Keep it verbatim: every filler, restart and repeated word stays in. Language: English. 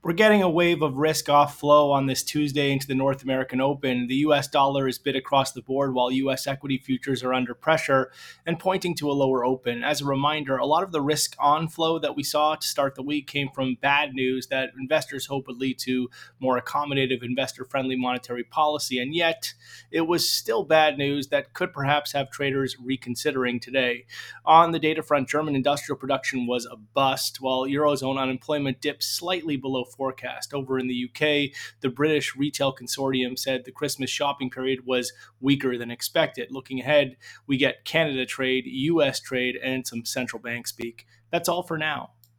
We're getting a wave of risk off flow on this Tuesday into the North American Open. The U S dollar is bid across the board while U S equity futures are under pressure and pointing to a lower open. As a reminder, a lot of the risk on flow that we saw to start the week came from bad news that investors hope would lead to more accommodative, investor friendly monetary policy. And yet, it was still bad news that could perhaps have traders reconsidering today. On the data front, German industrial production was a bust, while Eurozone unemployment dipped slightly below forecast. Over in the U K, the British Retail Consortium said the Christmas shopping period was weaker than expected. Looking ahead, we get Canada trade, U S trade, and some central bank speak. That's all for now.